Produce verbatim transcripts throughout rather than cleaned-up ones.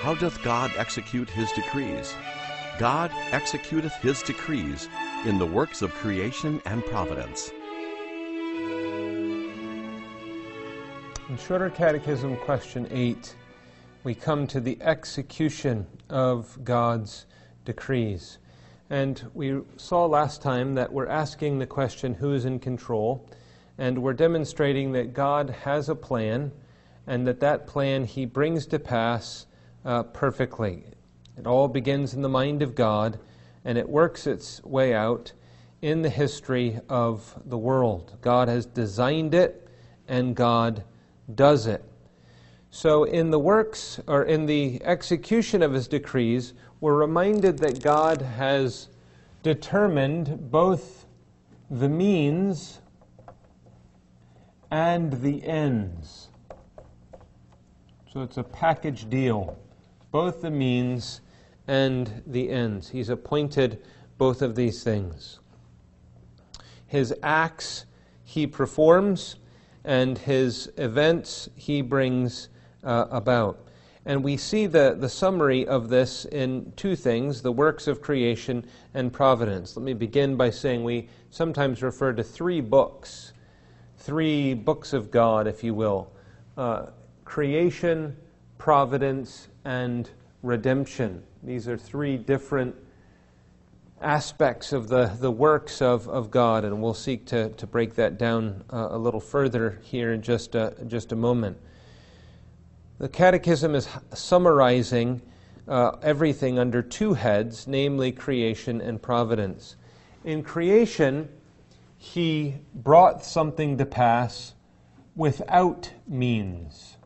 How doth God execute his decrees? God executeth his decrees in the works of creation and providence. In Shorter Catechism, question eight, we come to the execution of God's decrees. And we saw last time that we're asking the question, who is in control? And we're demonstrating that God has a plan, and that that plan he brings to pass uh, perfectly. It all begins in the mind of God, and it works its way out in the history of the world. God has designed it, and God does it. So in the works, or in the execution of his decrees, we're reminded that God has determined both the means and the ends. So it's a package deal, both the means and the ends. He's appointed both of these things. His acts he performs, and his events he brings uh, about. And we see the, the summary of this in two things, the works of creation and providence. Let me begin by saying we sometimes refer to three books, three books of God, if you will. Uh, creation, providence, and redemption. These are three different aspects of the, the works of, of God, and we'll seek to, to break that down uh, a little further here in just a, just a moment. The Catechism is summarizing uh, everything under two heads, namely creation and providence. In creation, he brought something to pass without means.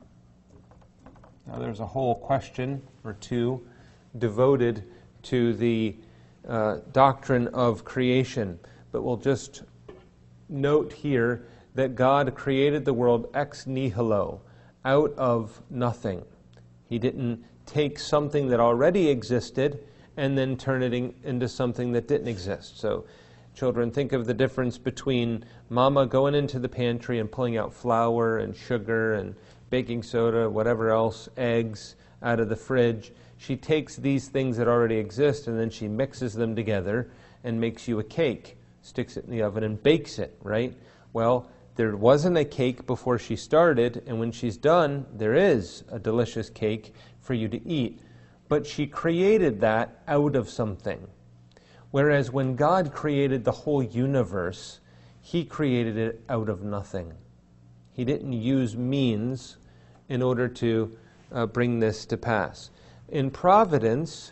Now there's a whole question or two devoted to the uh, doctrine of creation, but we'll just note here that God created the world ex nihilo, out of nothing. He didn't take something that already existed and then turn it in, into something that didn't exist. So, children, think of the difference between Mama going into the pantry and pulling out flour and sugar and baking soda, whatever else, eggs out of the fridge. She takes these things that already exist and then she mixes them together and makes you a cake, sticks it in the oven and bakes it, right? Well, there wasn't a cake before she started, and when she's done, there is a delicious cake for you to eat. But she created that out of something. Whereas when God created the whole universe, he created it out of nothing. He didn't use means in order to uh, bring this to pass. In providence,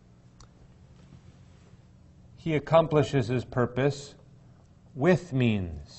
he accomplishes his purpose with means.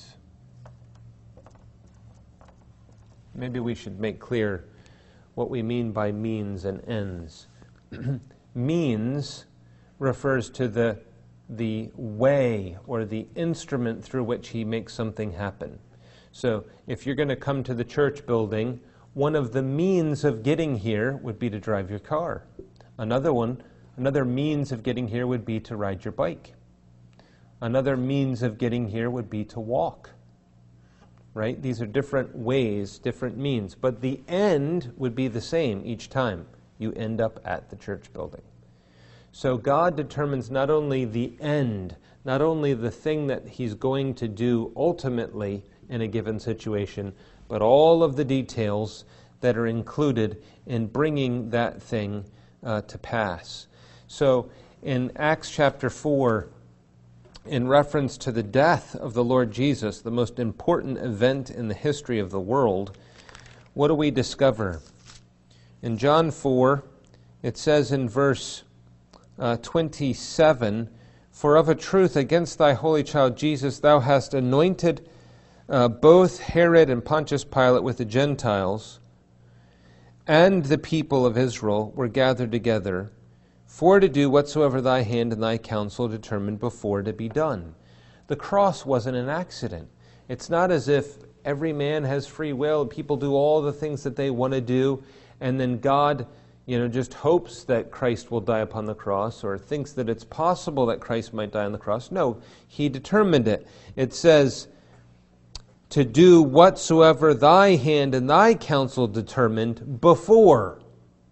Maybe we should make clear what we mean by means and ends. Means refers to the, the way or the instrument through which he makes something happen. So if you're going to come to the church building, one of the means of getting here would be to drive your car. Another one, another means of getting here would be to ride your bike. Another means of getting here would be to walk. Right? These are different ways, different means. But the end would be the same each time. You end up at the church building. So God determines not only the end, not only the thing that he's going to do ultimately in a given situation, but all of the details that are included in bringing that thing uh, to pass. So in Acts chapter four, in reference to the death of the Lord Jesus, the most important event in the history of the world, what do we discover? In John four, it says in verse uh, twenty-seven, "For of a truth against thy holy child Jesus thou hast anointed uh, both Herod and Pontius Pilate with the Gentiles, and the people of Israel were gathered together, for to do whatsoever thy hand and thy counsel determined before to be done." The cross wasn't an accident. It's not as if every man has free will, people do all the things that they want to do, and then God, you know, just hopes that Christ will die upon the cross or thinks that it's possible that Christ might die on the cross. No, he determined it. It says, to do whatsoever thy hand and thy counsel determined before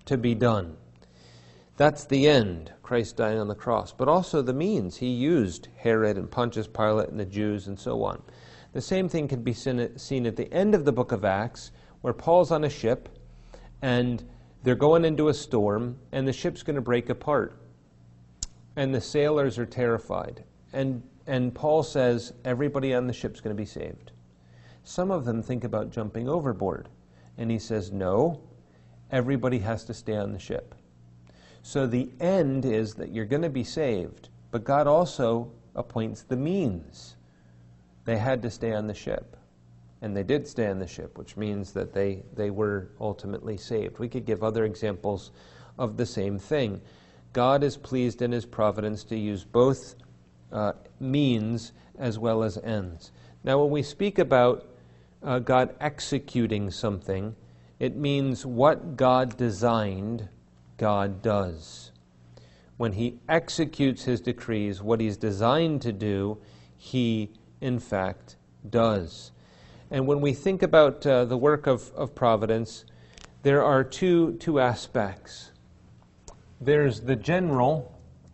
to be done. That's the end, Christ dying on the cross, but also the means. He used Herod and Pontius Pilate and the Jews and so on. The same thing can be seen at the end of the book of Acts, where Paul's on a ship, and they're going into a storm, and the ship's going to break apart. And the sailors are terrified. And, and Paul says, everybody on the ship's going to be saved. Some of them think about jumping overboard. And he says, no, everybody has to stay on the ship. So the end is that you're going to be saved, but God also appoints the means. They had to stay on the ship, and they did stay on the ship, which means that they, they were ultimately saved. We could give other examples of the same thing. God is pleased in his providence to use both uh, means as well as ends. Now, when we speak about uh, God executing something, it means what God designed, God does. When he executes his decrees, what he's designed to do, he, in fact, does. And when we think about uh, the work of, of providence, there are two, two aspects. There's the general,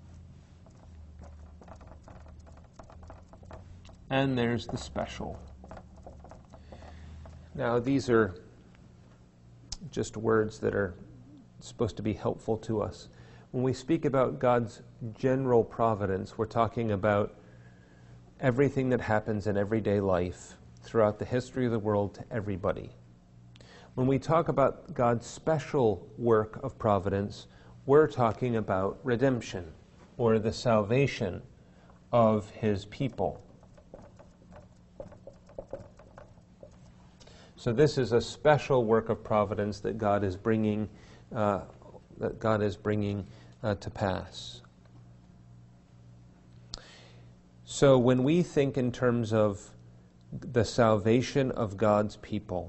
and there's the special. Now, these are just words that are supposed to be helpful to us. When we speak about God's general providence, we're talking about everything that happens in everyday life throughout the history of the world to everybody. When we talk about God's special work of providence, we're talking about redemption, or the salvation of his people. So this is a special work of providence that God is bringing, uh, that God is bringing uh, to pass. So when we think in terms of the salvation of God's people,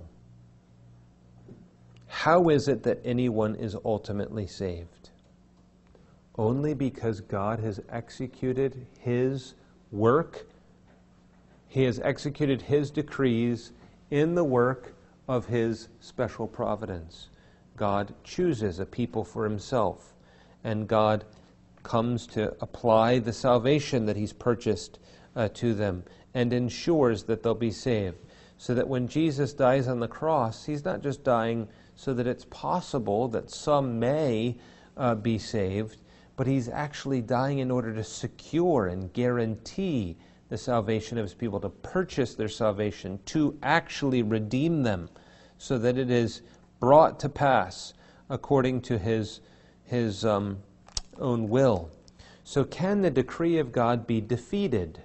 how is it that anyone is ultimately saved? Only because God has executed his work. He has executed his decrees in the work of his special providence. God chooses a people for himself, and God comes to apply the salvation that he's purchased uh, to them and ensures that they'll be saved. So that when Jesus dies on the cross, he's not just dying so that it's possible that some may uh, be saved, but he's actually dying in order to secure and guarantee the salvation of his people, to purchase their salvation, to actually redeem them, so that it is brought to pass according to his, his um, own will. So can the decree of God be defeated?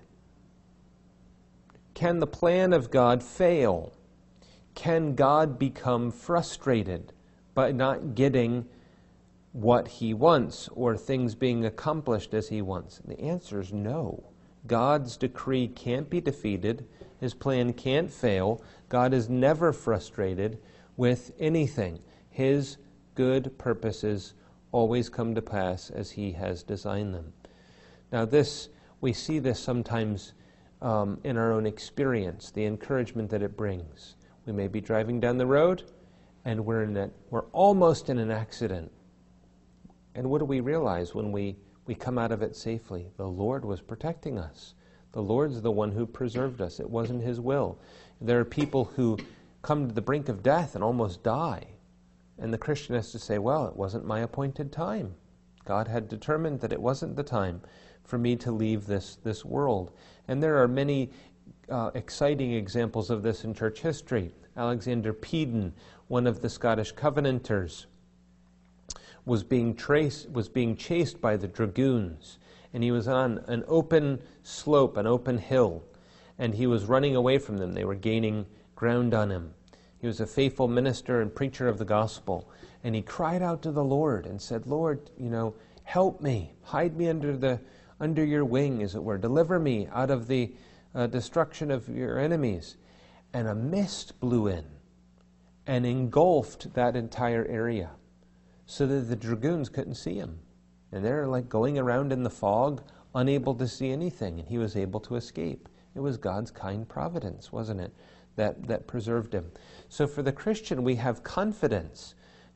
Can the plan of God fail? Can God become frustrated by not getting what he wants, or things being accomplished as he wants? And the answer is no. God's decree can't be defeated. His plan can't fail. God is never frustrated with anything. His good purposes always come to pass as he has designed them. Now this, we see this sometimes um, in our own experience, the encouragement that it brings. We may be driving down the road, and we're in a, we're almost in an accident. And what do we realize when we We come out of it safely? The Lord was protecting us. The Lord's the one who preserved us. It wasn't his will. There are people who come to the brink of death and almost die. And the Christian has to say, well, it wasn't my appointed time. God had determined that it wasn't the time for me to leave this, this world. And there are many uh, exciting examples of this in church history. Alexander Peden, one of the Scottish Covenanters, was being traced, was being chased by the dragoons, and he was on an open slope, an open hill, and he was running away from them. They were gaining ground on him. He was a faithful minister and preacher of the gospel, and he cried out to the Lord and said, Lord, you know, help me, hide me under the under your wing, as it were, deliver me out of the uh, destruction of your enemies. And a mist blew in and engulfed that entire area, so that the dragoons couldn't see him. And they're like going around in the fog, unable to see anything, and he was able to escape. It was God's kind providence, wasn't it, that, that preserved him. So for the Christian, we have confidence.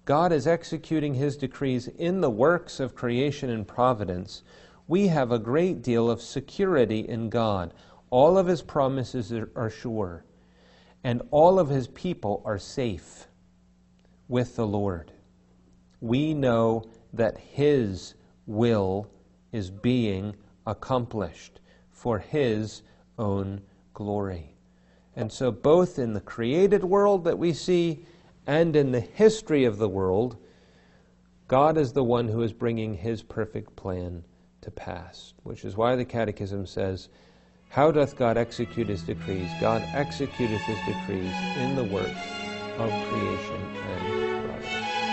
God is executing his decrees in the works of creation and providence, we have a great deal of security in God. All of his promises are, are sure, and all of his people are safe with the Lord. We know that his will is being accomplished for his own glory. And so both in the created world that we see and in the history of the world, God is the one who is bringing his perfect plan to pass, which is why the Catechism says, how doth God execute his decrees? God executeth his decrees in the works of creation and providence.